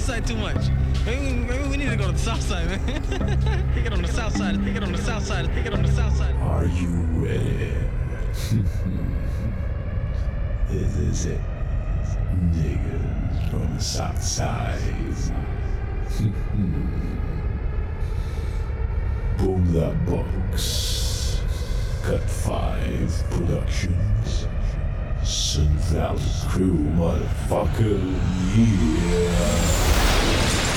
east side too much. Maybe we need to go to the south side, man. Think it on the south side. Think it on the south side. Think it on the south side. Are you ready? This is it. Niggas from the south side. Boom that box. Cut 5 Productions. Sun Valley Crew, motherfucker. Yeah.